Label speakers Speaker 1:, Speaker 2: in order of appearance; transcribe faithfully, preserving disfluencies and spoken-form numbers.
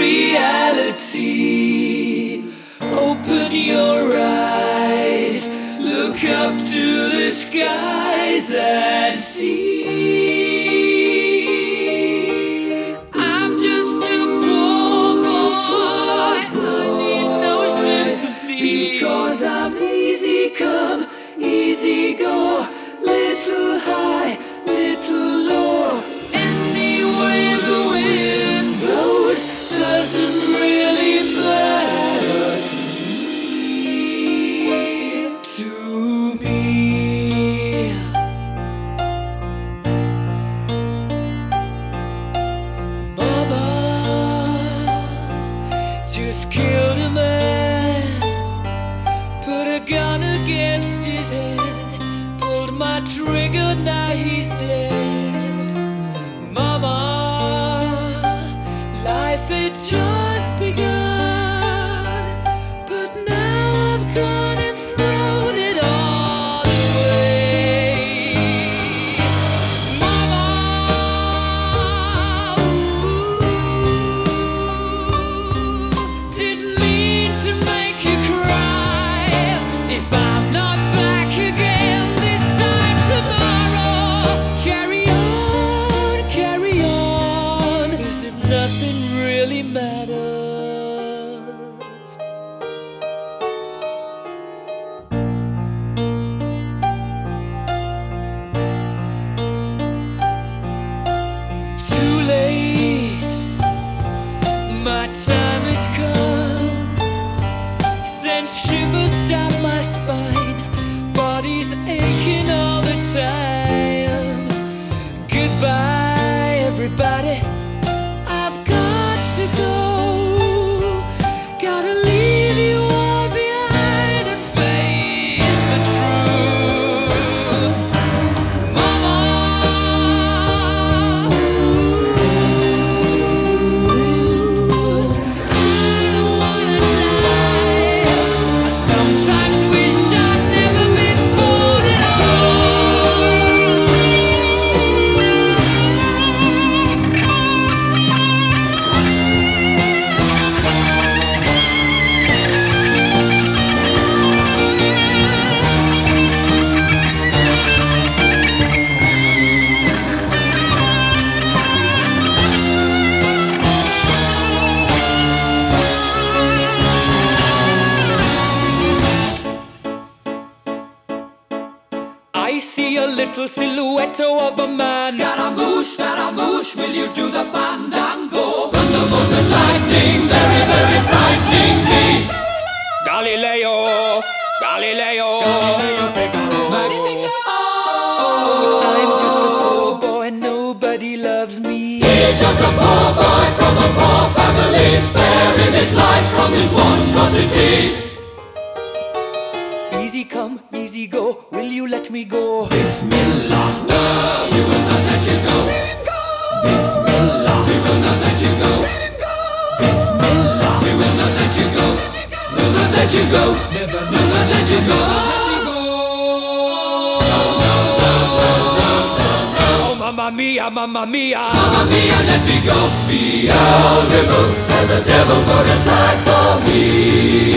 Speaker 1: reality. Open your eyes, look up to the skies and see. I'm just a poor boy, I need no sympathy, because I'm easy come, easy go, little high, little low. Any way the wind blows doesn't really matter to me. Mama just killed a man, put a gun against his head, pulled my trigger, now he's dead. Mama, life had just begun, but now I've gone and thrown it all away. Mama, ooh, didn't mean to make you cry. If I'm not back again this time tomorrow, carry on, carry on, as if nothing really matters. Too late, my time has come, sent shivers down my spine, body's aching all the time. Goodbye, everybody, I've got to go. Gotta leave you all behind and face the truth. Mama, ooh, I don't wanna die. I sometimes wish I'd never been born at I see a little silhouette of a man. Scaramouche, Scaramouche, will you do the fandango? Thunderbolt and lightning, very, very frightening me. Galileo, Galileo, Magnifico. I'm just a poor boy, nobody loves me.
Speaker 2: He's just a poor boy from a poor family, sparing his life from his monstrosity.
Speaker 1: Easy come, easy go, will you let me go?
Speaker 2: Bismillah, no, we will not let you go. Let him go. Bismillah, we will not let you go. Let him go. Bismillah, we will not let you go. We'll not let you go. Never, we'll not let you go. No, no, no, no, no, no, no.
Speaker 1: Oh, mamma mia, mamma mia,
Speaker 2: Mamma mia, let me go. Beelzebub has the devil put aside for me.